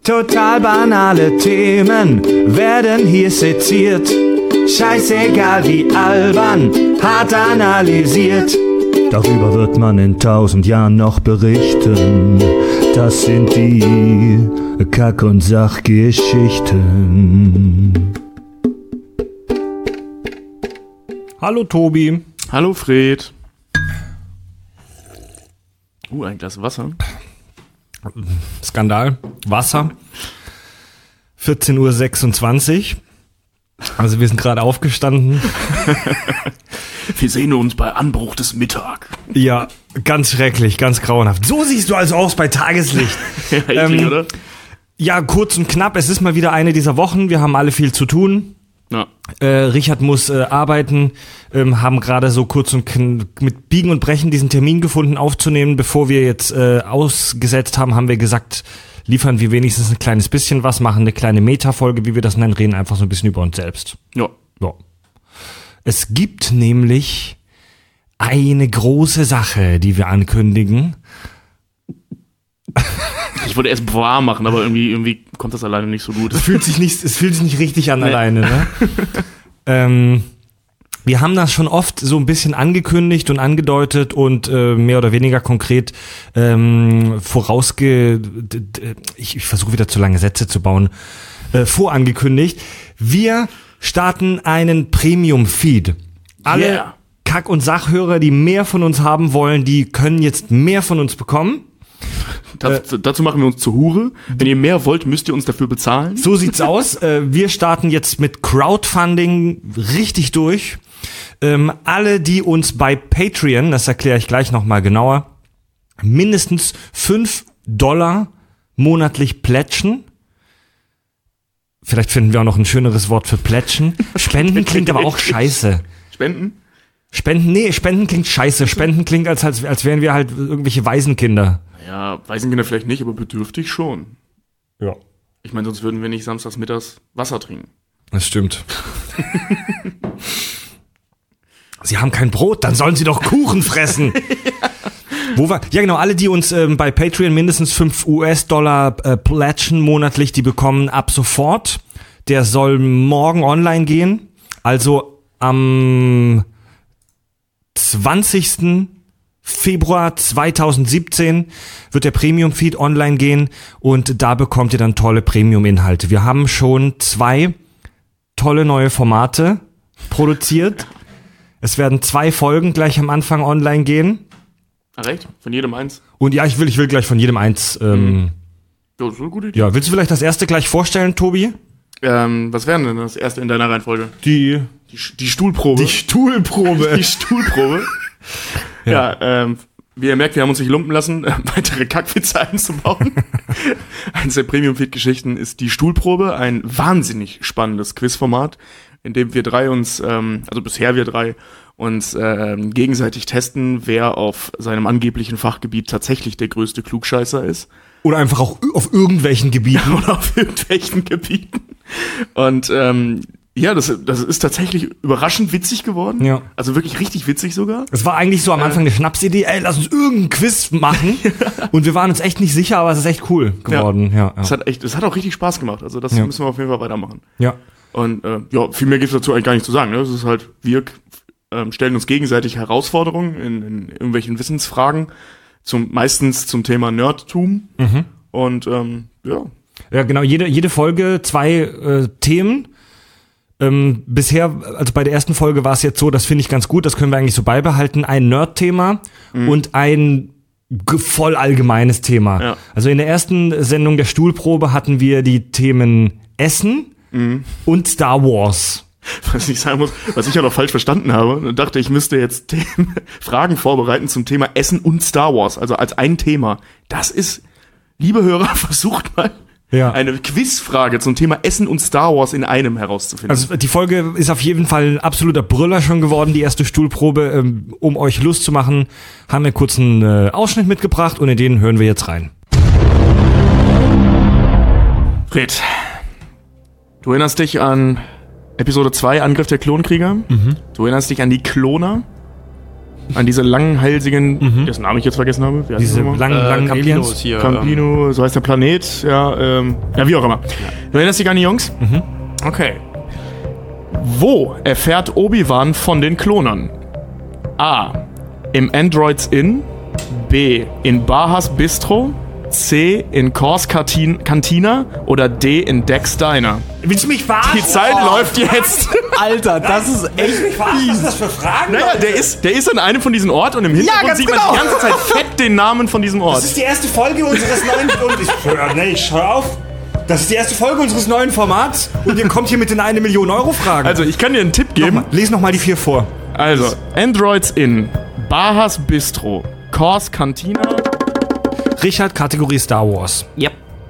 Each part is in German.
Total banale Themen werden hier seziert. Scheißegal wie albern, hart analysiert. Darüber wird man in 1000 Jahren noch berichten. Das sind die Kack- und Sachgeschichten. Hallo Tobi. Hallo Fred. Ein Glas Wasser. Skandal. Wasser. 14:26 Uhr. Also wir sind gerade aufgestanden. Wir sehen uns bei Anbruch des Mittag. Ja, ganz schrecklich, ganz grauenhaft. So siehst du also aus bei Tageslicht. Ja, eklig, oder? Ja, kurz und knapp. Es ist mal wieder eine dieser Wochen. Wir haben alle viel zu tun. Ja. Richard muss arbeiten, haben gerade so kurz und mit Biegen und Brechen diesen Termin gefunden aufzunehmen. Bevor wir jetzt ausgesetzt haben, haben wir gesagt, liefern wir wenigstens ein kleines bisschen was, machen eine kleine Meta-Folge, wie wir das nennen, reden einfach so ein bisschen über uns selbst. Ja. Ja. Es gibt nämlich eine große Sache, die wir ankündigen. Ich wollte erst boah machen, aber irgendwie kommt das alleine nicht so gut. Es fühlt sich nicht richtig an alleine, ne? Wir haben das schon oft so ein bisschen angekündigt und angedeutet und mehr oder weniger konkret ich versuche wieder zu lange Sätze zu bauen, vorangekündigt. Wir starten einen Premium-Feed. Alle Kack- und Sachhörer, die mehr von uns haben wollen, die können jetzt mehr von uns bekommen. Dazu machen wir uns zur Hure. Wenn ihr mehr wollt, müsst ihr uns dafür bezahlen. So sieht's aus. Wir starten jetzt mit Crowdfunding richtig durch. Alle, die uns bei Patreon, das erkläre ich gleich nochmal genauer, mindestens $5 monatlich plätschen. Vielleicht finden wir auch noch ein schöneres Wort für plätschen. Spenden klingt aber auch scheiße. Spenden klingt scheiße. Spenden klingt, als wären wir halt irgendwelche Waisenkinder. Ja, Waisenkinder vielleicht nicht, aber bedürftig schon. Ja. Ich meine, sonst würden wir nicht samstags mittags Wasser trinken. Das stimmt. Sie haben kein Brot, dann sollen sie doch Kuchen fressen. Ja genau, alle, die uns bei Patreon mindestens $5 plätschen monatlich, die bekommen ab sofort. Der soll morgen online gehen. Also am 20. Februar 2017 wird der Premium-Feed online gehen und da bekommt ihr dann tolle Premium-Inhalte. Wir haben schon 2 tolle neue Formate produziert. Es werden 2 Folgen gleich am Anfang online gehen. Ach, recht? Von jedem eins? Und ja, ich will gleich von jedem eins. Ja, das ist eine gute Idee. Ja, willst du vielleicht das erste gleich vorstellen, Tobi? Was wäre denn das erste in deiner Reihenfolge? Die Stuhlprobe. Die Stuhlprobe. Die Stuhlprobe. Ja, wie ihr merkt, wir haben uns nicht lumpen lassen, weitere Kackwitze einzubauen. Eines der Premium-Feed-Geschichten ist die Stuhlprobe, ein wahnsinnig spannendes Quizformat, in dem wir drei uns, bisher wir drei, uns gegenseitig testen, wer auf seinem angeblichen Fachgebiet tatsächlich der größte Klugscheißer ist. Oder einfach auch auf irgendwelchen Gebieten. Oder auf irgendwelchen Gebieten. Und das ist tatsächlich überraschend witzig geworden. Ja. Also wirklich richtig witzig sogar. Es war eigentlich so am Anfang eine Schnapsidee, lass uns irgendeinen Quiz machen. Und wir waren uns echt nicht sicher, aber es ist echt cool geworden. Ja. Es hat auch richtig Spaß gemacht. Also das müssen wir auf jeden Fall weitermachen. Ja. Und viel mehr gibt's dazu eigentlich gar nicht zu sagen. Ne? Es ist halt, wir stellen uns gegenseitig Herausforderungen in irgendwelchen Wissensfragen, meistens zum Thema Nerdtum. Mhm. Und Ja, genau, jede Folge 2 Themen. Bisher, also bei der ersten Folge war es jetzt so, das finde ich ganz gut, das können wir eigentlich so beibehalten, ein Nerd-Thema und ein voll allgemeines Thema. Ja. Also in der ersten Sendung der Stuhlprobe hatten wir die Themen Essen und Star Wars. Was ich sagen muss, was ich ja noch falsch verstanden habe, und dachte, ich müsste jetzt Fragen vorbereiten zum Thema Essen und Star Wars, also als ein Thema. Das ist, liebe Hörer, versucht mal, eine Quizfrage zum Thema Essen und Star Wars in einem herauszufinden. Also die Folge ist auf jeden Fall ein absoluter Brüller schon geworden, die erste Stuhlprobe. Um euch Lust zu machen, haben wir kurz einen Ausschnitt mitgebracht und in den hören wir jetzt rein. Fred, du erinnerst dich an Episode 2, Angriff der Klonkrieger? Mhm. Du erinnerst dich an die Kloner? An diese langhalsigen, dessen Namen ich jetzt vergessen habe. Wie heißt Diese das nochmal? langen Aliens. hier. Campino, so heißt der Planet. Ja, wie auch immer. Du erinnerst dich an die Jungs? Okay. Wo erfährt Obi-Wan von den Klonern? A. Im Androids Inn. B. In Bahas Bistro. C. In Kors Cantina. Oder D. In Dex Diner. Willst du mich verarschen? Die Zeit läuft jetzt. Alter, das ist echt Was ist das für Fragen? Naja, der ist an einem von diesen Orten und im Hintergrund ganz sieht man die ganze Zeit fett den Namen von diesem Ort. Das ist die erste Folge unseres neuen... hör auf. Das ist die erste Folge unseres neuen Formats und ihr kommt hier mit den 1 Million Euro Fragen. Also, ich kann dir einen Tipp geben. Lies nochmal die 4 vor. Also, Androids Inn, Bahas Bistro, Kors Cantina. Richard, Kategorie Star Wars. Yep.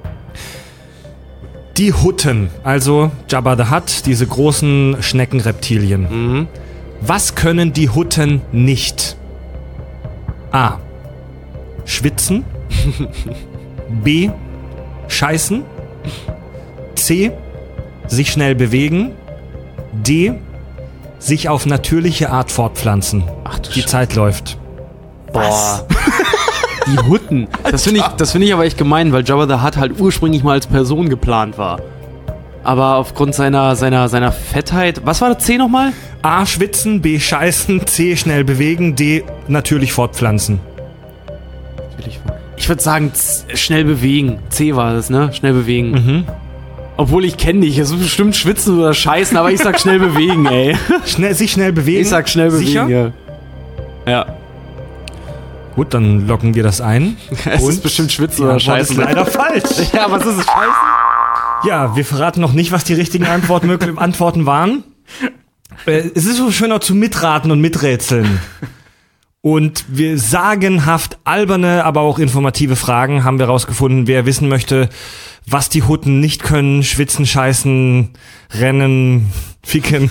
Die Hutten, also Jabba the Hutt, diese großen Schneckenreptilien. Was können die Hutten nicht? A. Schwitzen. B. Scheißen. C. Sich schnell bewegen. D. Sich auf natürliche Art fortpflanzen. Ach du Die Zeit läuft. Boah. Die Hutten. Das finde ich aber echt gemein, weil Jabba the Hutt halt ursprünglich mal als Person geplant war. Aber aufgrund seiner Fettheit... Was war das C nochmal? A. Schwitzen. B. Scheißen. C. Schnell bewegen. D. Natürlich fortpflanzen. Ich würde sagen, schnell bewegen. C war das, ne? Schnell bewegen. Obwohl ich kenne dich. Es ist bestimmt schwitzen oder scheißen, aber ich sag schnell bewegen, ey. Sich schnell bewegen. Ich sag schnell bewegen, Sicher? ja. Gut, dann locken wir das ein. Es ist bestimmt schwitzen oder Das ist scheißen. leider falsch. Ja, was ist es? Scheißen? Ja, wir verraten noch nicht, was die richtigen Antworten waren. Es ist so schöner zu mitraten und miträtseln. Und wir sagenhaft alberne, aber auch informative Fragen haben wir rausgefunden. Wer wissen möchte, was die Hutten nicht können, schwitzen, scheißen, rennen, ficken.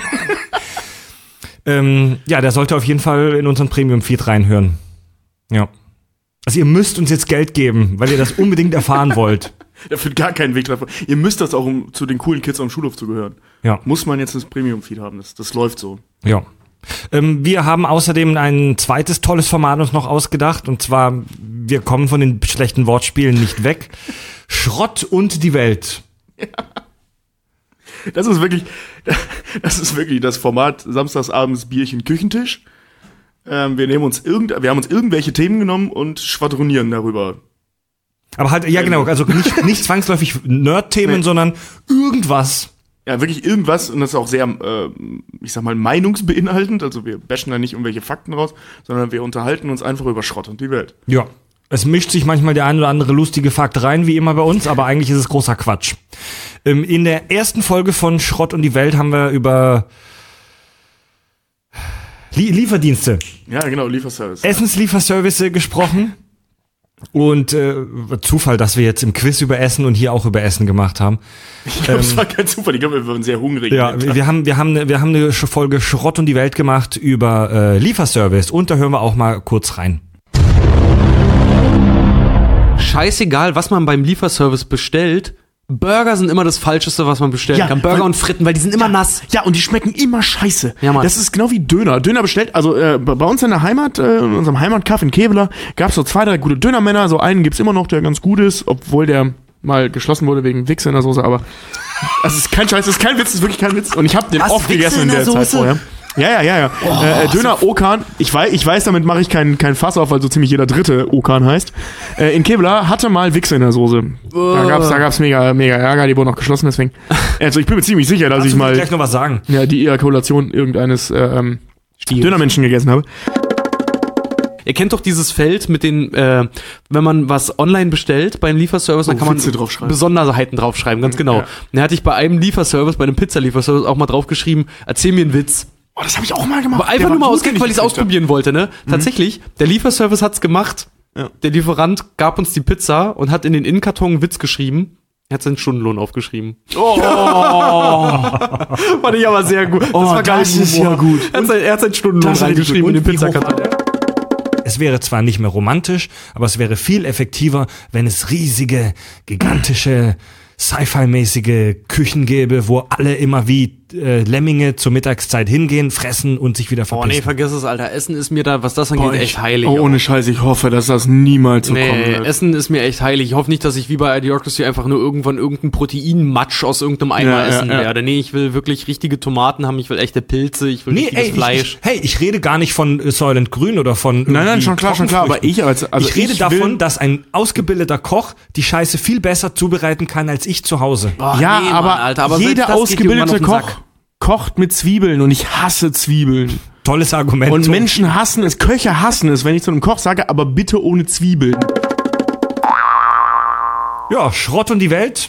Der sollte auf jeden Fall in unseren Premium-Feed reinhören. Ja. Also ihr müsst uns jetzt Geld geben, weil ihr das unbedingt erfahren wollt. Da führt gar keinen Weg davon. Ihr müsst das auch, um zu den coolen Kids am Schulhof zu gehören. Ja. Muss man jetzt das Premium-Feed haben. Das läuft so. Ja. Wir haben außerdem ein zweites tolles Format uns noch ausgedacht. Und zwar, wir kommen von den schlechten Wortspielen nicht weg. Schrott und die Welt. Ja. Das ist wirklich das Format samstagsabends Bierchen Küchentisch. Wir haben uns irgendwelche Themen genommen und schwadronieren darüber. Aber halt, ja genau, also nicht zwangsläufig Nerd-Themen, sondern irgendwas. Ja, wirklich irgendwas, und das ist auch sehr, ich sag mal, meinungsbeinhaltend. Also wir bashen da nicht irgendwelche Fakten raus, sondern wir unterhalten uns einfach über Schrott und die Welt. Ja. Es mischt sich manchmal der ein oder andere lustige Fakt rein, wie immer bei uns, aber eigentlich ist es großer Quatsch. In der ersten Folge von Schrott und die Welt haben wir über Lieferdienste. Ja, genau, Lieferservice. Essenslieferservice gesprochen. Und Zufall, dass wir jetzt im Quiz über Essen und hier auch über Essen gemacht haben. Ich glaube, es war kein Zufall. Ich glaube, wir waren sehr hungrig. Ja, wir haben eine Folge Schrott und die Welt gemacht über Lieferservice. Und da hören wir auch mal kurz rein. Scheißegal, was man beim Lieferservice bestellt. Burger sind immer das Falscheste, was man bestellen kann. Burger und Fritten, weil die sind immer nass. Ja, und die schmecken immer scheiße. Ja, Mann. Das ist genau wie Döner. Döner bestellt, also bei uns in der Heimat, in unserem Heimatkaff in Kevela, gab's so 2, 3 gute Dönermänner. So einen gibt's immer noch, der ganz gut ist, obwohl der mal geschlossen wurde wegen Wichse in der Soße. Aber das ist kein Scheiß, das ist kein Witz, das ist wirklich kein Witz. Und ich habe den oft gegessen in der Zeit vorher. Ja. Döner Okan, ich weiß, damit mache ich kein Fass auf, weil so ziemlich jeder dritte Okan heißt. In Kevela hatte mal Wichse in der Soße. Da gab's mega Ärger, die wurden noch geschlossen, deswegen. Also ich bin mir ziemlich sicher, dass ich mal gleich noch was sagen. Ja, die Ejakulation irgendeines Dönermenschen gegessen habe. Ihr kennt doch dieses Feld mit den, wenn man was online bestellt bei einem Lieferservice, dann kann man Witze draufschreiben. Besonderheiten draufschreiben, ganz genau. Ja. Dann hatte ich bei einem Lieferservice, bei einem Pizzalieferservice auch mal draufgeschrieben, erzähl mir einen Witz. Oh, das habe ich auch mal gemacht. Aber einfach nur mal aus Gag, weil ich es ausprobieren wollte, ne? Tatsächlich, der Lieferservice hat's gemacht. Ja. Der Lieferant gab uns die Pizza und hat in den Innenkarton einen Witz geschrieben. Er hat seinen Stundenlohn aufgeschrieben. Oh. Fand ich aber sehr gut. Das war geil. Das ist ja gut. Er hat seinen Stundenlohn reingeschrieben in den Pizzakarton. Es wäre zwar nicht mehr romantisch, aber es wäre viel effektiver, wenn es riesige, gigantische, Sci-Fi-mäßige Küchen gäbe, wo alle immer wie Lemminge zur Mittagszeit hingehen, fressen und sich wieder verpissen. Oh nee, vergiss es, Alter. Essen ist mir da, was das angeht, echt heilig. Oh, ohne Scheiß, ich hoffe, dass das niemals so kommen wird. Essen ist mir echt heilig. Ich hoffe nicht, dass ich wie bei Idiocracy einfach nur irgendwann irgendeinen Proteinmatsch aus irgendeinem Eimer essen werde. Nee, ich will wirklich richtige Tomaten haben, ich will echte Pilze, ich will richtiges Fleisch. Ich rede gar nicht von Soylent Grün oder von Nein, schon klar, aber ich rede davon, dass ein ausgebildeter Koch die Scheiße viel besser zubereiten kann als ich zu Hause. Oh, nee, Mann, Alter, aber jeder ausgebildete Koch kocht mit Zwiebeln und ich hasse Zwiebeln. Tolles Argument. Und Menschen hassen es, Köche hassen es, wenn ich zu einem Koch sage, aber bitte ohne Zwiebeln. Ja, Schrott und die Welt.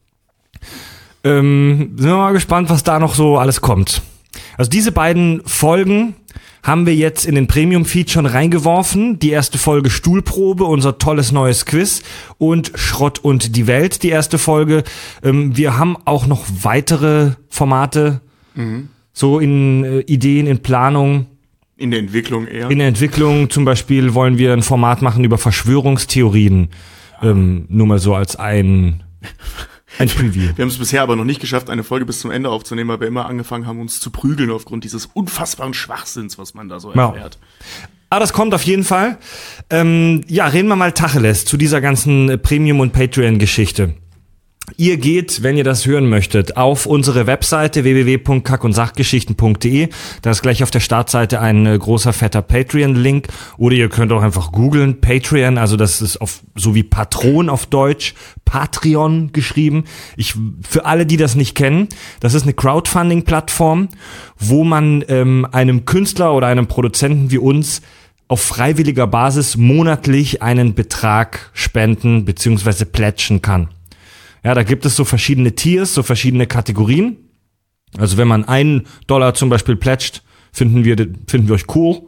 Sind wir mal gespannt, was da noch so alles kommt. Also diese beiden Folgen haben wir jetzt in den Premium-Feed schon reingeworfen. Die erste Folge Stuhlprobe, unser tolles neues Quiz, und Schrott und die Welt, die erste Folge. Wir haben auch noch weitere Formate, so in Ideen, in Planung. In der Entwicklung eher. In der Entwicklung zum Beispiel wollen wir ein Format machen über Verschwörungstheorien. Nur mal so als ein Preview. Wir haben es bisher aber noch nicht geschafft, eine Folge bis zum Ende aufzunehmen, weil wir immer angefangen haben, uns zu prügeln aufgrund dieses unfassbaren Schwachsinns, was man da so erfährt. Aber das kommt auf jeden Fall. Reden wir mal Tacheles zu dieser ganzen Premium- und Patreon-Geschichte. Ihr geht, wenn ihr das hören möchtet, auf unsere Webseite www.kackundsachgeschichten.de. Da ist gleich auf der Startseite ein großer, fetter Patreon-Link. Oder ihr könnt auch einfach googeln, Patreon, also das ist so wie Patron auf Deutsch, Patreon geschrieben. Für alle, die das nicht kennen, das ist eine Crowdfunding-Plattform, wo man einem Künstler oder einem Produzenten wie uns auf freiwilliger Basis monatlich einen Betrag spenden bzw. plätschen kann. Ja, da gibt es so verschiedene Tiers, so verschiedene Kategorien. Also wenn man $1 zum Beispiel plätscht, finden wir euch cool.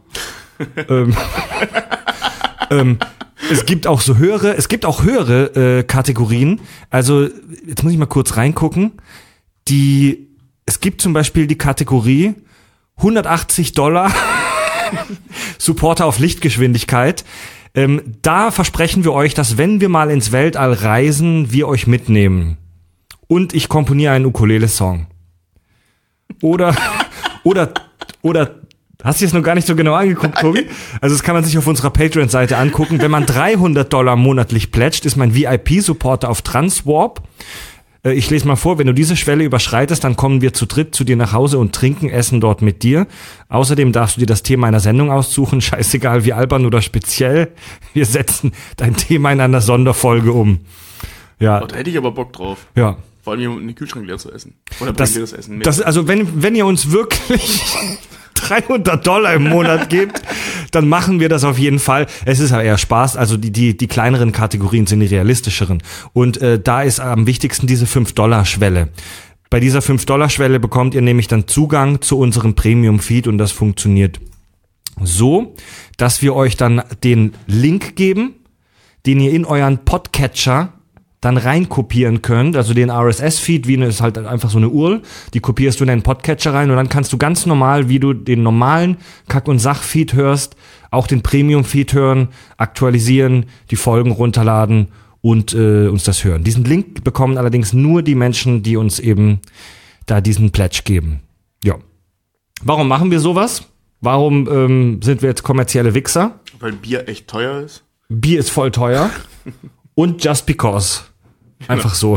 Es gibt auch höhere Kategorien. Also jetzt muss ich mal kurz reingucken. Es gibt zum Beispiel die Kategorie $180 Supporter auf Lichtgeschwindigkeit. Da versprechen wir euch, dass wenn wir mal ins Weltall reisen, wir euch mitnehmen. Und ich komponiere einen Ukulele-Song. Oder, hast du es noch gar nicht so genau angeguckt, Tobi? Also das kann man sich auf unserer Patreon-Seite angucken. Wenn man $300 monatlich plätscht, ist man VIP-Supporter auf Transwarp. Ich lese mal vor, wenn du diese Schwelle überschreitest, dann kommen wir zu dritt zu dir nach Hause und essen dort mit dir. Außerdem darfst du dir das Thema einer Sendung aussuchen, scheißegal wie albern oder speziell. Wir setzen dein Thema in einer Sonderfolge um. Ja. Oh, da hätte ich aber Bock drauf. Ja. Vor allem jemanden den Kühlschrank leer zu essen. Oder bringt ihr das Essen mit? Also wenn ihr uns wirklich $300 im Monat gebt, dann machen wir das auf jeden Fall. Es ist aber eher Spaß, also die kleineren Kategorien sind die realistischeren. Und da ist am wichtigsten diese $5-Schwelle. Bei dieser $5-Schwelle bekommt ihr nämlich dann Zugang zu unserem Premium-Feed und das funktioniert so, dass wir euch dann den Link geben, den ihr in euren Podcatcher dann reinkopieren könnt, also den RSS-Feed, ist halt einfach so eine URL, die kopierst du in deinen Podcatcher rein und dann kannst du ganz normal, wie du den normalen Kack- und Sach-Feed hörst, auch den Premium-Feed hören, aktualisieren, die Folgen runterladen und uns das hören. Diesen Link bekommen allerdings nur die Menschen, die uns eben da diesen Pledge geben. Ja. Warum machen wir sowas? Warum sind wir jetzt kommerzielle Wichser? Weil Bier echt teuer ist. Bier ist voll teuer. Und just because. Einfach so.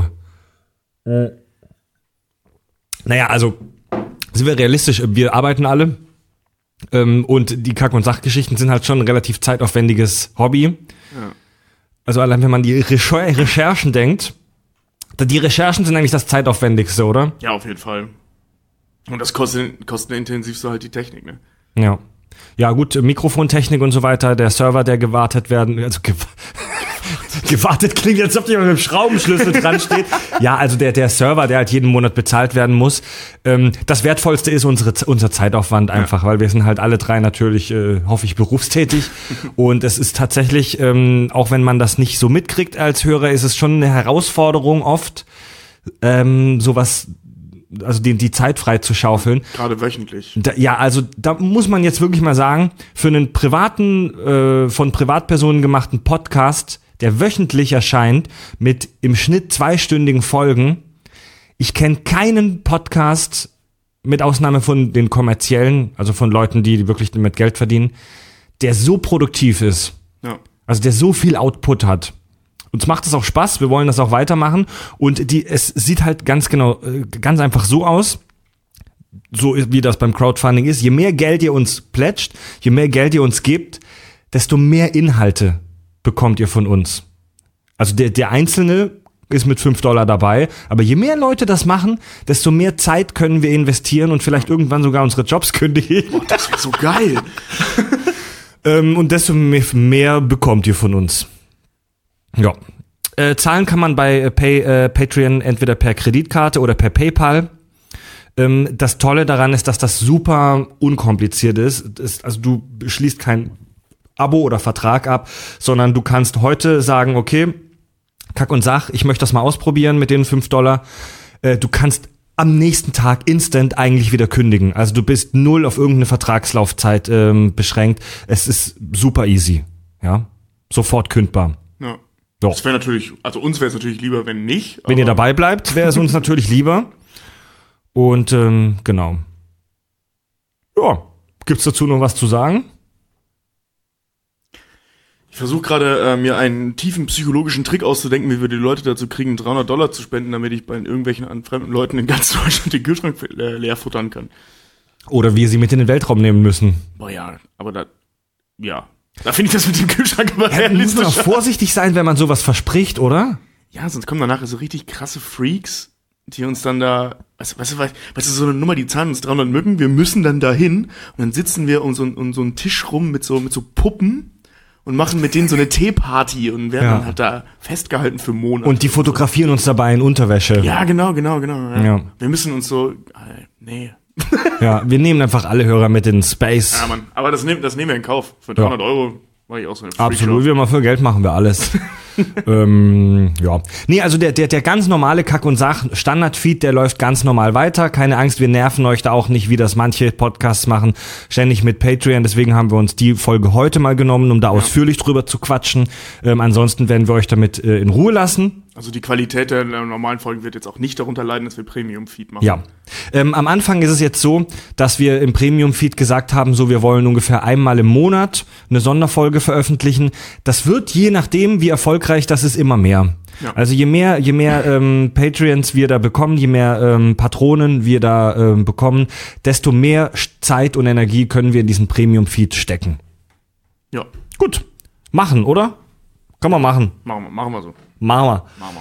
Naja, also sind wir realistisch, wir arbeiten alle und die Kack- und Sachgeschichten sind halt schon ein relativ zeitaufwendiges Hobby. Ja. Also allein wenn man die Recherchen denkt, die Recherchen sind eigentlich das zeitaufwendigste, oder? Ja, auf jeden Fall. Und das kostenintensiv halt die Technik, ne? Ja. Ja gut, Mikrofontechnik und so weiter, der Server, der gewartet werden, also gewartet klingt, als ob jemand mit dem Schraubenschlüssel dran steht. Ja, also der Server, der halt jeden Monat bezahlt werden muss. Das Wertvollste ist unser Zeitaufwand einfach, weil wir sind halt alle drei natürlich, hoffe ich, berufstätig. Und es ist tatsächlich, auch wenn man das nicht so mitkriegt als Hörer, ist es schon eine Herausforderung oft, sowas, also die Zeit frei zu schaufeln. Gerade wöchentlich. Da muss man jetzt wirklich mal sagen, für einen privaten, von Privatpersonen gemachten Podcast, der wöchentlich erscheint, mit im Schnitt 2-stündigen Folgen. Ich kenne keinen Podcast mit Ausnahme von den kommerziellen, also von Leuten, die wirklich damit Geld verdienen, der so produktiv ist. Ja. Also der so viel Output hat. Uns macht es auch Spaß, wir wollen das auch weitermachen. Und es sieht halt ganz einfach so aus, so wie das beim Crowdfunding ist. Je mehr Geld ihr uns plätscht, je mehr Geld ihr uns gebt, desto mehr Inhalte bekommt ihr von uns. Also der Einzelne ist mit $5 dabei, aber je mehr Leute das machen, desto mehr Zeit können wir investieren und vielleicht irgendwann sogar unsere Jobs kündigen. Boah, das wäre so geil. Und desto mehr bekommt ihr von uns. Ja. Zahlen kann man bei Patreon entweder per Kreditkarte oder per PayPal. Das Tolle daran ist, dass das super unkompliziert ist. Also du schließt kein Abo oder Vertrag ab, sondern du kannst heute sagen, okay, Kack und Sach, ich möchte das mal ausprobieren mit den $5. Du kannst am nächsten Tag instant eigentlich wieder kündigen. Also du bist null auf irgendeine Vertragslaufzeit beschränkt. Es ist super easy. Ja, sofort kündbar. Ja. Doch. Das wäre natürlich, also uns wäre es natürlich lieber, wenn nicht. Wenn ihr dabei bleibt, wäre es uns natürlich lieber. Und genau. Ja, gibt's dazu noch was zu sagen? Ich versuche gerade, mir einen tiefen psychologischen Trick auszudenken, wie wir die Leute dazu kriegen, $300 zu spenden, damit ich bei irgendwelchen fremden Leuten in ganz Deutschland den Kühlschrank leer futtern kann. Oder wir sie mit in den Weltraum nehmen müssen. Boah, ja, aber da finde ich das mit dem Kühlschrank immer Muss man auch realistisch. vorsichtig sein, wenn man sowas verspricht, oder? Ja, sonst kommen danach so richtig krasse Freaks, die uns dann da, weißt du, so eine Nummer, die zahlen uns 300 Mücken, wir müssen dann da hin und dann sitzen wir um so einen Tisch rum mit so Puppen und machen mit denen so eine Teeparty und werden dann halt da festgehalten für Monate. Und die fotografieren uns dabei in Unterwäsche. Ja, genau. Ja. Wir müssen uns so, nee. Ja, wir nehmen einfach alle Hörer mit in Space. Ja, Mann. Aber das nehmen wir in Kauf. Für 300 Euro mache ich auch so eine Freakshow. Absolut, wir mal für Geld machen wir alles. Ja. Nee, also der ganz normale Kack- und Sach-Standard-Feed, der läuft ganz normal weiter. Keine Angst, wir nerven euch da auch nicht, wie das manche Podcasts machen, ständig mit Patreon. Deswegen haben wir uns die Folge heute mal genommen, um da ausführlich drüber zu quatschen. Ansonsten werden wir euch damit in Ruhe lassen. Also die Qualität der normalen Folgen wird jetzt auch nicht darunter leiden, dass wir Premium-Feed machen. Ja. Am Anfang ist es jetzt so, dass wir im Premium-Feed gesagt haben, so wir wollen ungefähr einmal im Monat eine Sonderfolge veröffentlichen. Das wird, je nachdem, wie erfolgreich das ist, immer mehr. Ja. Also je mehr Patreons wir da bekommen, je mehr Patronen wir da bekommen, desto mehr Zeit und Energie können wir in diesen Premium-Feed stecken. Ja. Gut. Machen, oder? Kann man machen. Machen wir so. Machen wir.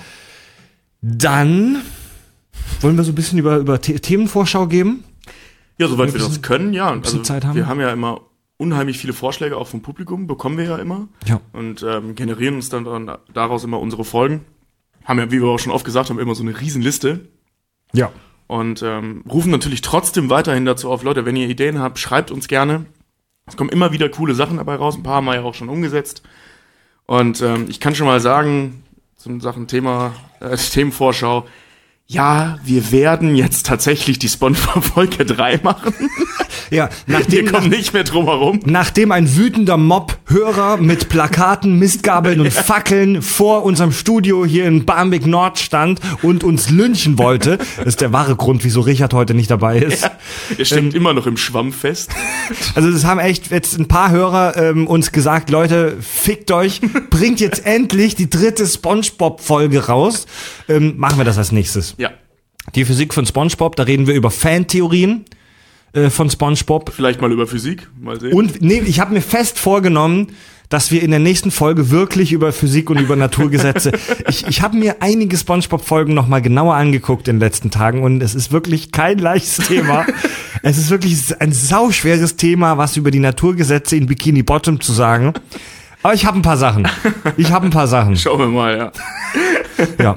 Dann wollen wir so ein bisschen über Themenvorschau geben. Ja, soweit wir das können, ja. Also Zeit haben. Wir haben ja immer unheimlich viele Vorschläge auch vom Publikum, bekommen wir ja immer. Ja. Und generieren uns dann daraus immer unsere Folgen. Haben ja, wie wir auch schon oft gesagt haben, immer so eine Riesenliste. Ja. Und rufen natürlich trotzdem weiterhin dazu auf, Leute, wenn ihr Ideen habt, schreibt uns gerne. Es kommen immer wieder coole Sachen dabei raus. Ein paar haben wir ja auch schon umgesetzt. Und ich kann schon mal sagen, zum Sachen Themenvorschau, ja, wir werden jetzt tatsächlich die SpongeBob-Folge 3 machen. Ja, wir kommen nicht mehr drum herum. Nachdem ein wütender Mob Hörer mit Plakaten, Mistgabeln und Fackeln vor unserem Studio hier in Barmbek Nord stand und uns lynchen wollte, das ist der wahre Grund, wieso Richard heute nicht dabei ist. Ja, er steckt immer noch im Schwamm fest. Also das haben echt jetzt ein paar Hörer uns gesagt, Leute, fickt euch, bringt jetzt endlich die 3. SpongeBob-Folge raus. Machen wir das als nächstes. Ja. Die Physik von SpongeBob, da reden wir über Fantheorien von SpongeBob. Vielleicht mal über Physik, mal sehen. Und ich habe mir fest vorgenommen, dass wir in der nächsten Folge wirklich über Physik und über Naturgesetze. Ich habe mir einige SpongeBob-Folgen noch mal genauer angeguckt in den letzten Tagen und es ist wirklich kein leichtes Thema. Es ist wirklich ein sauschweres Thema, was über die Naturgesetze in Bikini Bottom zu sagen. Aber ich habe ein paar Sachen. Schauen wir mal, ja. Ja.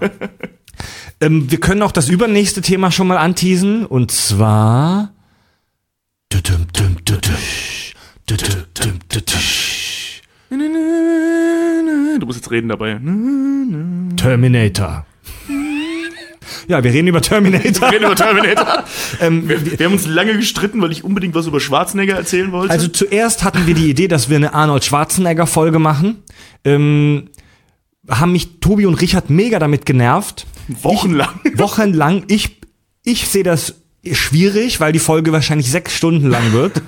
Wir können auch das übernächste Thema schon mal anteasen und zwar Du musst jetzt reden dabei. Terminator. Ja, wir reden über Terminator. Wir haben uns lange gestritten, weil ich unbedingt was über Schwarzenegger erzählen wollte. Also zuerst hatten wir die Idee, dass wir eine Arnold Schwarzenegger-Folge machen. Haben mich Tobi und Richard mega damit genervt. Wochenlang. Ich sehe das schwierig, weil die Folge wahrscheinlich 6 Stunden lang wird.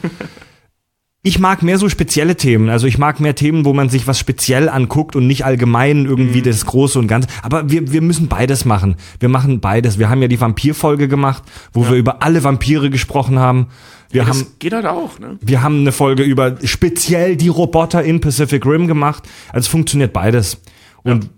Ich mag mehr so spezielle Themen. Also ich mag mehr Themen, wo man sich was speziell anguckt und nicht allgemein irgendwie das Große und Ganze. Aber wir müssen beides machen. Wir machen beides. Wir haben ja die Vampir-Folge gemacht, wo wir über alle Vampire gesprochen haben. Das geht halt auch, ne? Wir haben eine Folge über speziell die Roboter in Pacific Rim gemacht. Also es funktioniert beides. Und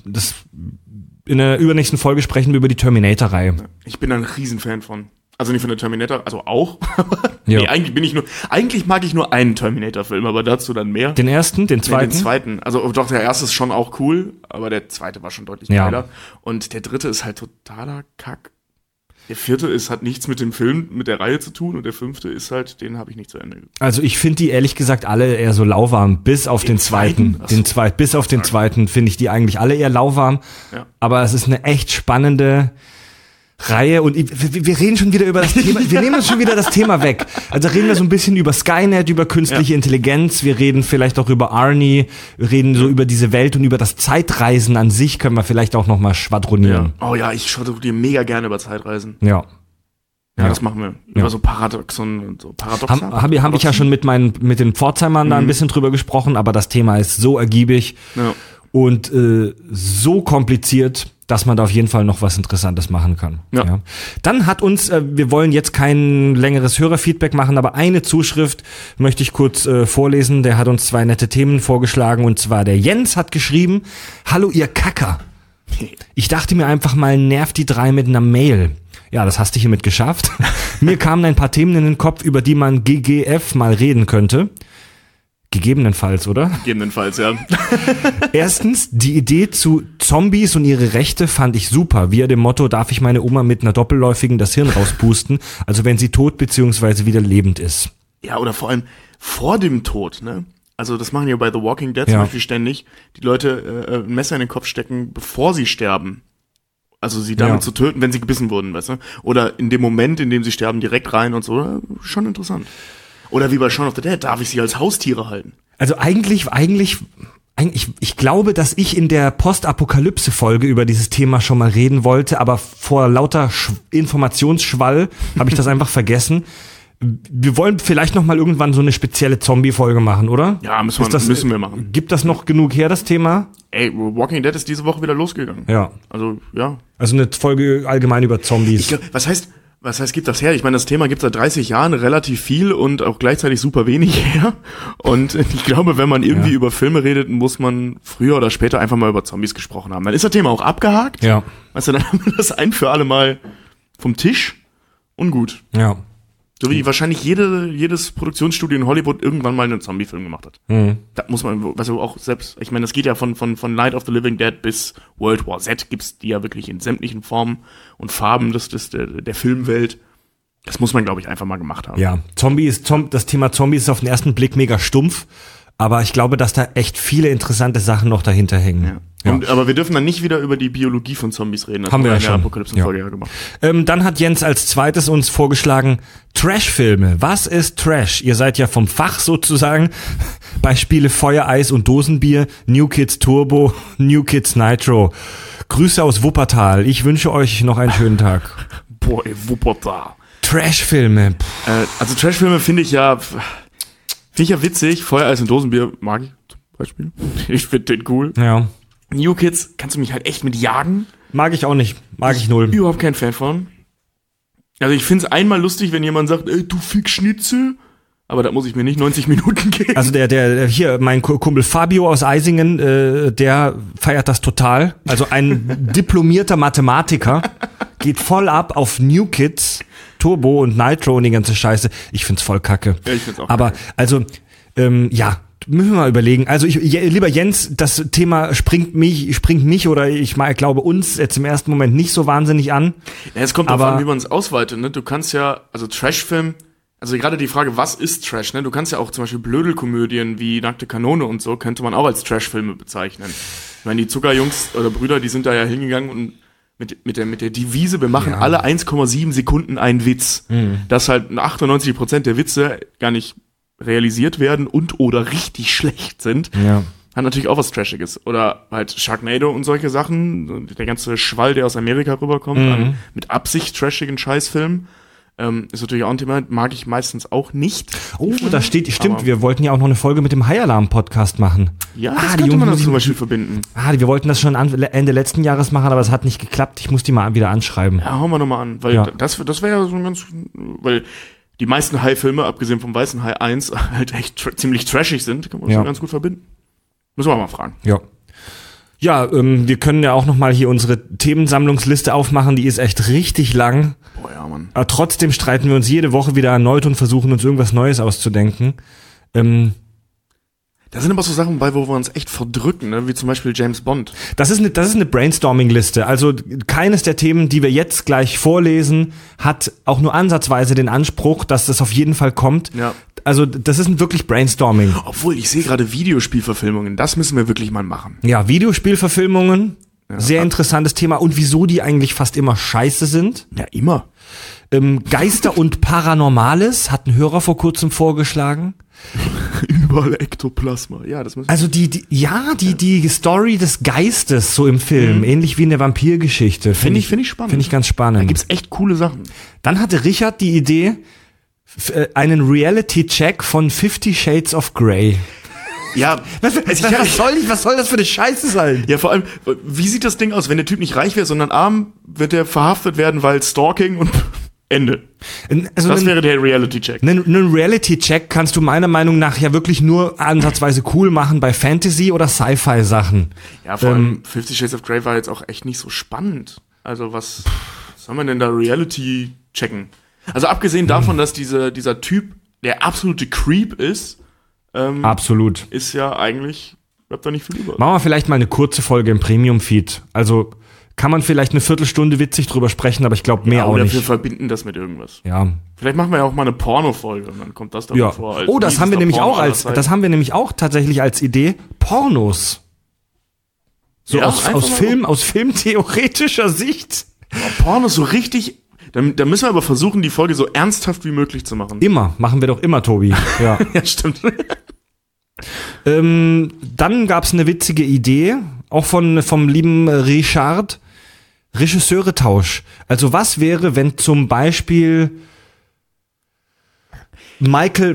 in der übernächsten Folge sprechen wir über die Terminator-Reihe. Ich bin ein Riesenfan von. Also nicht von der Terminator, also auch. Nee, eigentlich mag ich nur einen Terminator-Film, aber dazu dann mehr. Den ersten, den zweiten? Den zweiten. Also doch, der erste ist schon auch cool, aber der zweite war schon deutlich geiler. Und der dritte ist halt totaler Kack. Der vierte hat nichts mit dem Film, mit der Reihe zu tun und der fünfte ist halt, den habe ich nicht zu Ende geguckt. Also ich finde die ehrlich gesagt alle eher so lauwarm, bis auf den zweiten. Bis auf den zweiten finde ich die eigentlich alle eher lauwarm. Ja. Aber es ist eine echt spannende Reihe und wir reden schon wieder über das Thema, wir nehmen uns schon wieder das Thema weg. Also reden wir so ein bisschen über Skynet, über künstliche Intelligenz, wir reden vielleicht auch über Arnie, wir reden so über diese Welt und über das Zeitreisen an sich können wir vielleicht auch nochmal schwadronieren. Ja. Oh ja, ich schwadroniere mega gerne über Zeitreisen. Ja. Ja, das machen wir. Über so Paradoxon und so. Hab ich ja schon mit den Pforzheimern da ein bisschen drüber gesprochen, aber das Thema ist so ergiebig und so kompliziert, dass man da auf jeden Fall noch was Interessantes machen kann. Ja. Dann hat uns, wir wollen jetzt kein längeres Hörerfeedback machen, aber eine Zuschrift möchte ich kurz vorlesen. Der hat uns 2 nette Themen vorgeschlagen und zwar der Jens hat geschrieben, hallo ihr Kacker. Ich dachte mir einfach mal, nervt die 3 mit einer Mail. Ja, das hast du hiermit geschafft. Mir kamen ein paar Themen in den Kopf, über die man GGF mal reden könnte. Gegebenenfalls, oder? Gegebenenfalls, ja. Erstens, die Idee zu Zombies und ihre Rechte fand ich super. Via dem Motto, darf ich meine Oma mit einer Doppelläufigen das Hirn rauspusten, also wenn sie tot bzw. wieder lebend ist. Ja, oder vor allem vor dem Tod, ne? Also das machen ja bei The Walking Dead zum Beispiel ständig. Die Leute ein Messer in den Kopf stecken, bevor sie sterben. Also sie damit zu töten, wenn sie gebissen wurden, weißt du? Oder in dem Moment, in dem sie sterben, direkt rein und so. Schon interessant. Oder wie bei Shaun of the Dead, darf ich sie als Haustiere halten? Also eigentlich, ich glaube, dass ich in der Postapokalypse-Folge über dieses Thema schon mal reden wollte, aber vor lauter Informationsschwall habe ich das einfach vergessen. Wir wollen vielleicht noch mal irgendwann so eine spezielle Zombie-Folge machen, oder? Ja, müssen wir machen. Gibt das noch genug her, das Thema? Ey, Walking Dead ist diese Woche wieder losgegangen. Ja. Also, ja. Also eine Folge allgemein über Zombies. Ich glaub, was heißt, gibt das her? Ich meine, das Thema gibt seit 30 Jahren relativ viel und auch gleichzeitig super wenig her. Und ich glaube, wenn man irgendwie über Filme redet, muss man früher oder später einfach mal über Zombies gesprochen haben. Dann ist das Thema auch abgehakt. Ja. Weißt du, dann haben wir das ein für alle Mal vom Tisch und gut. Ja. So wie wahrscheinlich jedes Produktionsstudio in Hollywood irgendwann mal einen Zombie-Film gemacht hat. Mhm. Da muss man, also auch selbst, ich meine, das geht ja von Night of the Living Dead bis World War Z gibt's die ja wirklich in sämtlichen Formen und Farben der Filmwelt. Das muss man, glaube ich, einfach mal gemacht haben. Ja, das Thema Zombies ist auf den ersten Blick mega stumpf, aber ich glaube, dass da echt viele interessante Sachen noch dahinter hängen. Ja. Aber wir dürfen dann nicht wieder über die Biologie von Zombies reden. Das haben wir ja schon. Apokalypsen-Folge gemacht. Dann hat Jens als zweites uns vorgeschlagen, Trash-Filme. Was ist Trash? Ihr seid ja vom Fach sozusagen. Beispiele Feuer, Eis und Dosenbier, New Kids Turbo, New Kids Nitro. Grüße aus Wuppertal. Ich wünsche euch noch einen schönen Tag. Boah, ey, Wuppertal. Trash-Filme. Also Trash-Filme finde ich ja witzig. Feuer, Eis und Dosenbier mag ich zum Beispiel. Ich finde den cool. Ja. New Kids kannst du mich halt echt mit jagen. Mag ich auch nicht. Mag ich null. Überhaupt kein Fan von. Also ich find's einmal lustig, wenn jemand sagt, ey, du Fick-Schnitzel. Aber da muss ich mir nicht 90 Minuten geben. Also der hier, mein Kumpel Fabio aus Eisingen, der feiert das total. Also ein diplomierter Mathematiker geht voll ab auf New Kids, Turbo und Nitro und die ganze Scheiße. Ich find's voll kacke. Ja, ich find's auch aber kacke. Also, ja, müssen wir mal überlegen. Also lieber Jens, das Thema springt mich oder ich glaube uns jetzt im ersten Moment nicht so wahnsinnig an. Ja, es kommt darauf an, wie man es ausweitet. Ne? Du kannst ja, also Trashfilm, also gerade die Frage, was ist Trash? Ne? Du kannst ja auch zum Beispiel Blödelkomödien wie Nackte Kanone und so, könnte man auch als Trashfilme bezeichnen. Ich meine, die Zuckerjungs oder Brüder, die sind da ja hingegangen und mit der Devise, wir machen alle 1,7 Sekunden einen Witz. Mhm. Dass halt 98% der Witze gar nicht realisiert werden und oder richtig schlecht sind, hat natürlich auch was Trashiges. Oder halt Sharknado und solche Sachen, der ganze Schwall, der aus Amerika rüberkommt, an mit Absicht trashigen Scheißfilmen. Ist natürlich auch ein Thema, mag ich meistens auch nicht. Oh, da steht, stimmt, Aber- wir wollten ja auch noch eine Folge mit dem High Alarm Podcast machen. Ja, Ah, das die könnte man Jungs- dann zum Beispiel verbinden. Wir wollten das schon Ende letzten Jahres machen, aber es hat nicht geklappt. Ich muss die mal wieder anschreiben. Ja, hauen wir nochmal an, weil Ja. das wäre ja so ein ganz, weil die meisten Hai-Filme, abgesehen vom Weißen Hai 1, halt echt ziemlich trashig sind, kann man das Ja. schon ganz gut verbinden. Müssen wir mal fragen. Ja. Ja, wir können ja auch noch mal hier unsere Themensammlungsliste aufmachen. Die ist echt richtig lang. Boah, ja, Mann. Aber trotzdem streiten wir uns jede Woche wieder erneut und versuchen uns irgendwas Neues auszudenken. Da sind aber so Sachen bei, wo wir uns echt verdrücken, ne? Wie zum Beispiel James Bond. Das ist eine Brainstorming-Liste. Also keines der Themen, die wir jetzt gleich vorlesen, hat auch nur ansatzweise den Anspruch, dass das auf jeden Fall kommt. Ja. Also das ist wirklich Brainstorming. Obwohl, ich sehe gerade Videospielverfilmungen, das müssen wir wirklich mal machen. Ja, Videospielverfilmungen, sehr interessantes Thema. Und wieso die eigentlich fast immer scheiße sind. Ja, immer. Geister und Paranormales hat ein Hörer vor kurzem vorgeschlagen. Überall Ektoplasma. Ja, das müssen wir. Also die Story des Geistes so im Film, ähnlich wie in der Vampirgeschichte. Finde ich spannend. Finde ich ganz spannend. Da gibt's echt coole Sachen. Dann hatte Richard die Idee, einen Reality-Check von 50 Shades of Grey. Ja, Was soll das für eine Scheiße sein? ja, vor allem, wie sieht das Ding aus, wenn der Typ nicht reich wäre, sondern arm, wird er verhaftet werden, weil Stalking und Ende. Also Das wäre der Reality-Check. einen Reality-Check kannst du meiner Meinung nach ja wirklich nur ansatzweise cool machen bei Fantasy- oder Sci-Fi-Sachen. Ja, vor allem 50 Shades of Grey war jetzt auch echt nicht so spannend. Also was soll man denn da Reality checken? Also abgesehen davon, dass dieser Typ der absolute Creep ist, Absolut. ist ja eigentlich, bleibt da nicht viel über. Machen wir vielleicht mal eine kurze Folge im Premium-Feed. Also kann man vielleicht eine Viertelstunde witzig drüber sprechen, aber ich glaube mehr auch Oder nicht. wir verbinden das mit irgendwas. Ja. Vielleicht machen wir ja auch mal eine Porno-Folge und dann kommt das da Ja. vor. als Oh, das haben wir miesester nämlich Porno auch aller als, Zeiten. das haben wir nämlich auch tatsächlich als Idee. Pornos. So Ja, aus einfach mal- filmtheoretischer Sicht. Porno so richtig. Da müssen wir aber versuchen, die Folge so ernsthaft wie möglich zu machen. Immer. Machen wir doch immer, Tobi. Ja. Ja, stimmt. Dann gab's eine witzige Idee, auch vom lieben Richard. Regisseuretausch. Also was wäre, wenn zum Beispiel Michael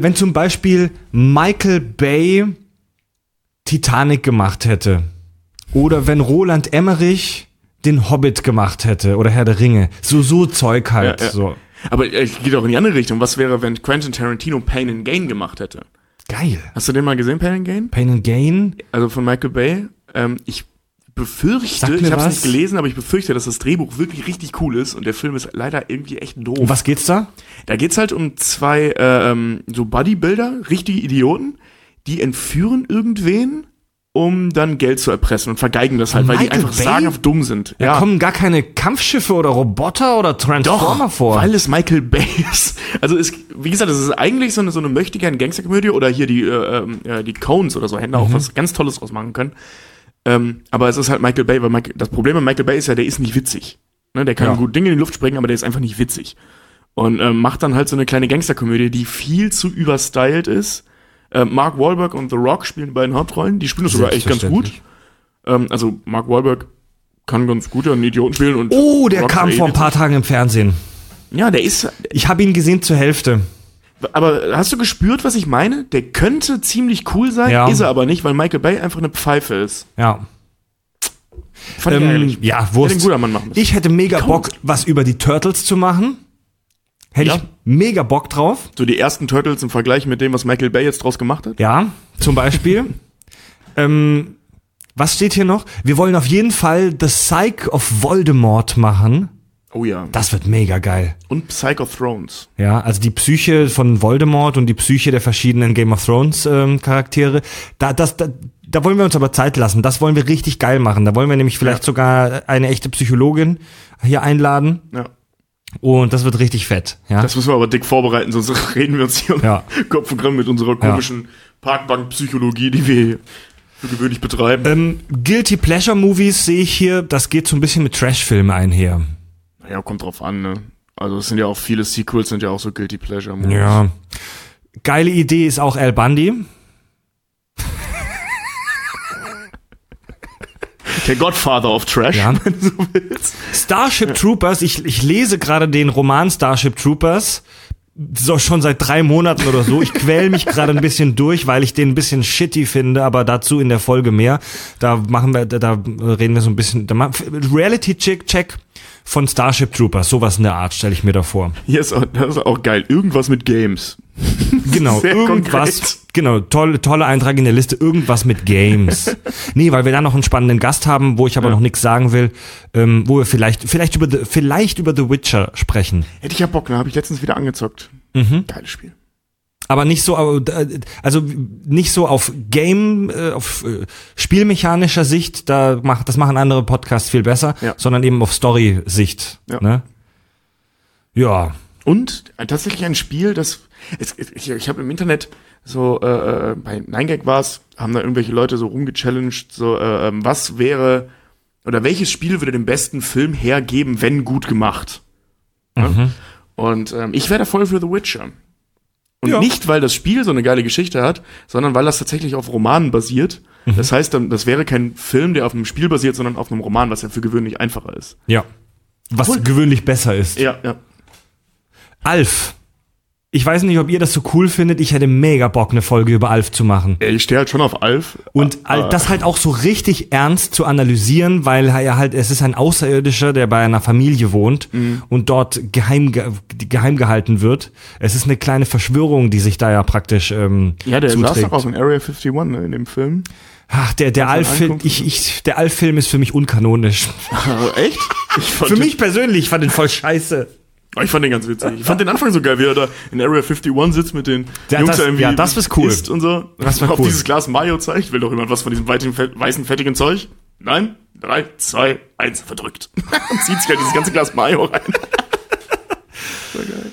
Bay Titanic gemacht hätte? Oder wenn Roland Emmerich den Hobbit gemacht hätte oder Herr der Ringe. So Zeug halt. Ja, ja. So. Aber es geht auch in die andere Richtung. Was wäre, wenn Quentin Tarantino Pain and Gain gemacht hätte? Geil. Hast du den mal gesehen, Pain and Gain? Pain and Gain. Also von Michael Bay. Ich befürchte, Sag mir ich habe es was. nicht gelesen, aber ich befürchte, dass das Drehbuch wirklich richtig cool ist und der Film ist leider irgendwie echt doof. Um was geht's da? Da geht's halt um zwei so Bodybuilder, richtige Idioten, die entführen irgendwen, um dann Geld zu erpressen und vergeigen das halt, weil die Michael einfach Bay? sagenhaft dumm sind. Da kommen gar keine Kampfschiffe oder Roboter oder Transformer vor. Weil es Michael Bay ist. Also wie gesagt, es ist eigentlich so eine möchtegern Gangsterkomödie oder hier die Coens oder so hätten da auch was ganz Tolles draus machen können. Aber es ist halt Michael Bay, weil das Problem bei Michael Bay ist ja, der ist nicht witzig. Ne, der kann Ja. gut Dinge in die Luft sprengen, aber der ist einfach nicht witzig. Und macht dann halt so eine kleine Gangsterkomödie, die viel zu überstylt ist. Mark Wahlberg und The Rock spielen die beiden Hauptrollen. Die spielen das sogar echt ganz gut. Also Mark Wahlberg kann ganz gut einen Idioten spielen. Und Oh, der Rock kam ist vor ein paar witzig. Tagen im Fernsehen. Ja, der ist. Ich habe ihn gesehen zur Hälfte. Aber hast du gespürt, was ich meine? Der könnte ziemlich cool sein, Ja. ist er aber nicht, weil Michael Bay einfach eine Pfeife ist. Ja. Fand ich ärgerlich. Ja, Hätte Wurst. ein guter Mann machen müssen. Ich hätte mega Komm. Bock, was über die Turtles zu machen. Hätte Ja. ich mega Bock drauf. So die ersten Turtles im Vergleich mit dem, was Michael Bay jetzt draus gemacht hat. Ja, zum Beispiel. Was steht hier noch? Wir wollen auf jeden Fall The Psyche of Voldemort machen. Oh ja. Das wird mega geil. Und Psych of Thrones. Ja, also die Psyche von Voldemort und die Psyche der verschiedenen Game of Thrones Charaktere. Da wollen wir uns aber Zeit lassen. Das wollen wir richtig geil machen. Da wollen wir nämlich vielleicht sogar eine echte Psychologin hier einladen. Ja. Und das wird richtig fett. Ja. Das müssen wir aber dick vorbereiten, sonst reden wir uns hier Ja. Kopf und Kragen mit unserer komischen Parkbank-Psychologie, die wir hier für gewöhnlich betreiben. Guilty Pleasure Movies sehe ich hier, das geht so ein bisschen mit Trash-Filmen einher. Ja, kommt drauf an, ne? Also es sind ja auch viele Sequels, sind ja auch so Guilty Pleasure Movies. Ja. Geile Idee ist auch Al Bundy. Der Godfather of Trash, Ja. wenn du so willst. Starship Troopers, ich lese gerade den Roman Starship Troopers, so schon seit 3 Monaten oder so. Ich quäl mich gerade ein bisschen durch, weil ich den ein bisschen shitty finde, aber dazu in der Folge mehr. Da reden wir so ein bisschen, Reality-Check von Starship Troopers, sowas in der Art stelle ich mir da vor. Hier ist auch, das ist auch geil. Irgendwas mit Games. Genau, Sehr irgendwas, konkret. genau, tolle Eintrag in der Liste, irgendwas mit Games. Nee, weil wir da noch einen spannenden Gast haben, wo ich aber noch nichts sagen will, wo wir vielleicht über The Witcher sprechen. Hätte ich ja Bock, ne? Habe ich letztens wieder angezockt. Geiles Spiel. Aber nicht so, also nicht so auf spielmechanischer Sicht, das machen andere Podcasts viel besser, sondern eben auf Story-Sicht. Ja. Ne? Ja. Und tatsächlich ein Spiel, ich habe im Internet so, bei 9gag war's, haben da irgendwelche Leute so rumgechallenged, so, was wäre, oder welches Spiel würde den besten Film hergeben, wenn gut gemacht? Ja? Und ich wäre da voll für The Witcher. Und nicht, weil das Spiel so eine geile Geschichte hat, sondern weil das tatsächlich auf Romanen basiert. Das heißt, das wäre kein Film, der auf einem Spiel basiert, sondern auf einem Roman, was ja für gewöhnlich einfacher ist. Ja. Was gewöhnlich besser ist. Ja, ja. Alf. Ich weiß nicht, ob ihr das so cool findet. Ich hätte mega Bock, eine Folge über Alf zu machen. Ich stehe halt schon auf Alf. Und das halt auch so richtig ernst zu analysieren, weil er halt, es ist ein Außerirdischer, der bei einer Familie wohnt und dort geheim gehalten wird. Es ist eine kleine Verschwörung, die sich da ja praktisch Ja, der zuträgt. saß doch auch in Area 51 in dem Film. Ach, der Alf-Film, der Alf-Film ist für mich unkanonisch. Echt? Für mich persönlich, ich fand den voll scheiße. Ich fand den ganz witzig. Ich fand den Anfang so geil, wie er da in Area 51 sitzt mit den Jungs irgendwie das ist cool. isst und so. Das war auf cool. dieses Glas Mayo zeigt. Will doch jemand was von diesem weißen, fettigen Zeug? Nein? 3, 2, 1, verdrückt. Und zieht sich halt dieses ganze Glas Mayo rein. So geil.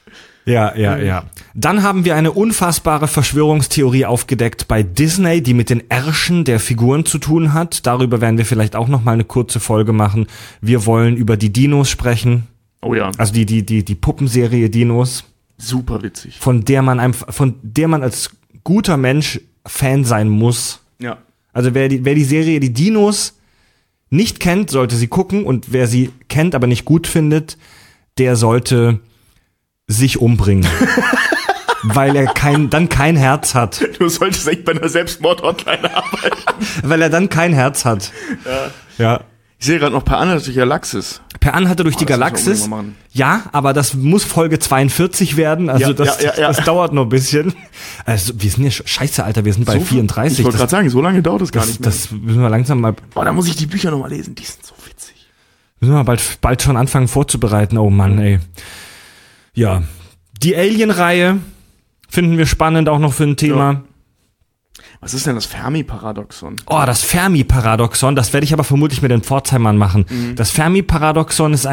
Ja. Dann haben wir eine unfassbare Verschwörungstheorie aufgedeckt bei Disney, die mit den Ärschen der Figuren zu tun hat. Darüber werden wir vielleicht auch noch mal eine kurze Folge machen. Wir wollen über die Dinos sprechen. Oh ja. Also die Puppenserie Dinos, Super witzig. von der man als guter Mensch Fan sein muss. Ja. Also wer die Serie die Dinos nicht kennt, sollte sie gucken, und wer sie kennt, aber nicht gut findet, der sollte sich umbringen. Weil er dann kein Herz hat. Du solltest echt bei einer Selbstmord-Hotline arbeiten. Weil er dann kein Herz hat. Ja. Ich sehe gerade noch Per Anhalter durch die Galaxis. Per Anhalter durch die das müssen wir Galaxis. unbedingt mal machen. Ja, aber das muss Folge 42 werden. Also Ja, das dauert noch ein bisschen. Also wir sind ja scheiße, Alter, wir sind bei 34. Ich wollte gerade sagen, so lange dauert es gar nicht mehr. Das müssen wir langsam mal, Boah, da muss ich die Bücher noch mal lesen. Die sind so witzig. müssen wir bald schon anfangen vorzubereiten. Oh Mann, ey. Ja. Die Alien-Reihe finden wir spannend, auch noch für ein Thema. Ja. Was ist denn das Fermi-Paradoxon? Oh, das Fermi-Paradoxon, das werde ich aber vermutlich mit den Pforzheimern machen. Das Fermi-Paradoxon ist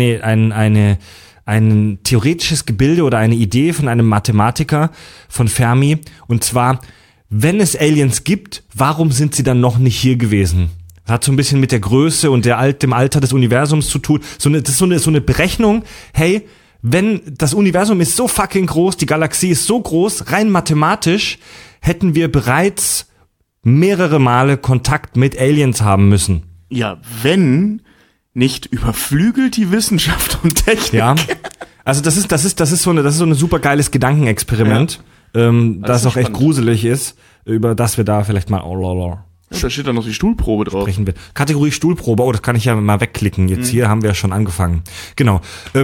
ein theoretisches Gebilde oder eine Idee von einem Mathematiker von Fermi. Und zwar, wenn es Aliens gibt, warum sind sie dann noch nicht hier gewesen? Das hat so ein bisschen mit der Größe und dem Alter des Universums zu tun. Das ist so eine Berechnung, hey, wenn das Universum ist so fucking groß, die Galaxie ist so groß, rein mathematisch hätten wir bereits mehrere Male Kontakt mit Aliens haben müssen. Ja, wenn nicht überflügelt die Wissenschaft und Technik. Ja. Also das ist so ein super geiles Gedankenexperiment, das ist auch echt spannend. gruselig ist, über das wir da vielleicht mal Da steht dann noch die Stuhlprobe drauf. sprechen wird. Kategorie Stuhlprobe, das kann ich ja mal wegklicken. Jetzt hier haben wir schon angefangen. Genau.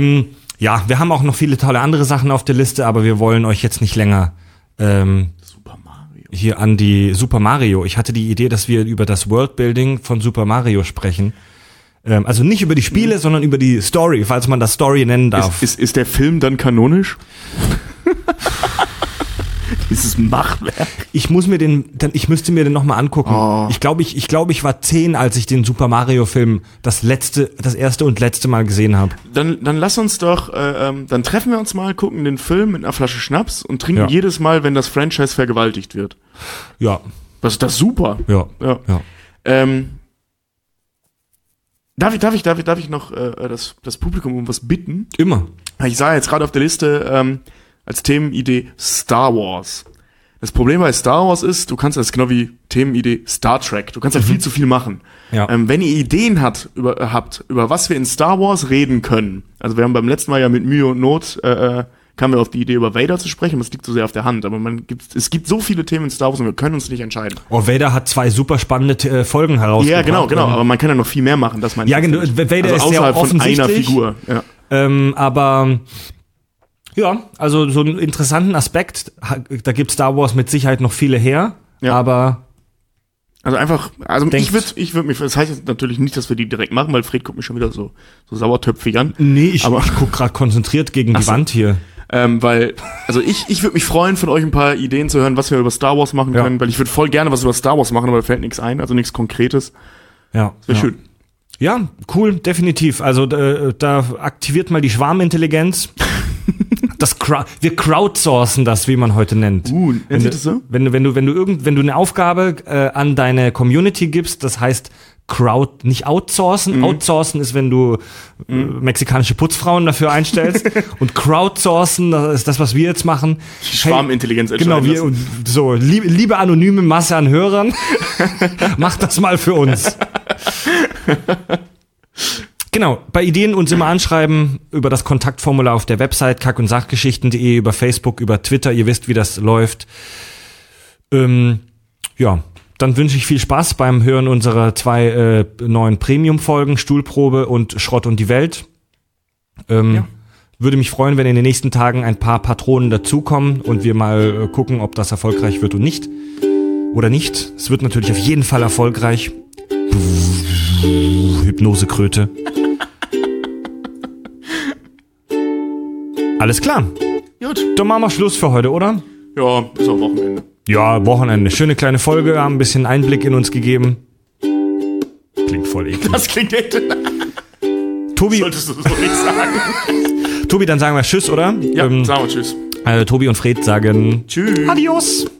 Ja, wir haben auch noch viele tolle andere Sachen auf der Liste, aber wir wollen euch jetzt nicht länger Super Mario. hier an die Super Mario. Ich hatte die Idee, dass wir über das Worldbuilding von Super Mario sprechen. Also nicht über die Spiele, sondern über die Story, falls man das Story nennen darf. Ist der Film dann kanonisch? Dieses Machtwerk. Ich müsste mir den nochmal angucken. Oh. Ich glaube, ich war 10, als ich den Super Mario Film das erste und letzte Mal gesehen habe. Dann lass uns doch, dann treffen wir uns mal, gucken den Film mit einer Flasche Schnaps und trinken jedes Mal, wenn das Franchise vergewaltigt wird. Ja, Was ist das super? ja. Darf ich noch das Publikum um was bitten? Immer. Ich sah jetzt gerade auf der Liste als Themenidee Star Wars. Das Problem bei Star Wars ist, du kannst das genau wie Themenidee Star Trek. Du kannst halt viel zu viel machen. Ja. Wenn ihr Ideen habt, über was wir in Star Wars reden können. Also wir haben beim letzten Mal ja mit Mühe und Not kamen wir auf die Idee, über Vader zu sprechen. Das liegt so sehr auf der Hand. Aber es gibt so viele Themen in Star Wars und wir können uns nicht entscheiden. Oh, Vader hat 2 super spannende Folgen herausgebracht. Ja, genau. Aber man kann ja noch viel mehr machen. Das meine ich. Ja, genau. Vader ist sehr außerhalb von einer offensichtlich. Figur. Ja. Aber ja, also so einen interessanten Aspekt, da gibt Star Wars mit Sicherheit noch viele her, Ja. aber Also Denkt- ich würde mich, das heißt jetzt natürlich nicht, dass wir die direkt machen, weil Fred guckt mich schon wieder so sauertöpfig an. nee, ich Aber- guck gerade konzentriert gegen die so. Wand hier. Also ich würde mich freuen, von euch ein paar Ideen zu hören, was wir über Star Wars machen Ja. können, weil ich würde voll gerne was über Star Wars machen, aber da fällt nichts ein, also nichts Konkretes. Ja, Wäre ja. schön. Ja, cool, definitiv. Also da aktiviert mal die Schwarmintelligenz. Wir crowdsourcen das, wie man heute nennt. Nennt sich das so? Wenn du eine Aufgabe an deine Community gibst, das heißt nicht outsourcen. Outsourcen ist, wenn du mexikanische Putzfrauen dafür einstellst. Und crowdsourcen, das ist das, was wir jetzt machen. Die Schwarmintelligenz Genau, entscheiden lassen. so, liebe anonyme Masse an Hörern, macht das mal für uns. Genau, bei Ideen uns immer anschreiben über das Kontaktformular auf der Website kack- und sachgeschichten.de, über Facebook, über Twitter, ihr wisst, wie das läuft. Ja, dann wünsche ich viel Spaß beim Hören unserer 2 neuen Premium-Folgen, Stuhlprobe und Schrott und die Welt. Würde mich freuen, wenn in den nächsten Tagen ein paar Patronen dazukommen und wir mal gucken, ob das erfolgreich wird und nicht. Oder nicht. Es wird natürlich auf jeden Fall erfolgreich. Hypnosekröte. Alles klar. Gut. Dann machen wir Schluss für heute, oder? Ja, ist auch Wochenende. Ja, Wochenende. Schöne kleine Folge, haben ein bisschen Einblick in uns gegeben. Klingt voll eklig. Das klingt echt. Tobi, Solltest du so nicht sagen. Tobi, dann sagen wir Tschüss, oder? Ja, sagen wir tschüss. Tobi und Fred sagen Tschüss. Adios.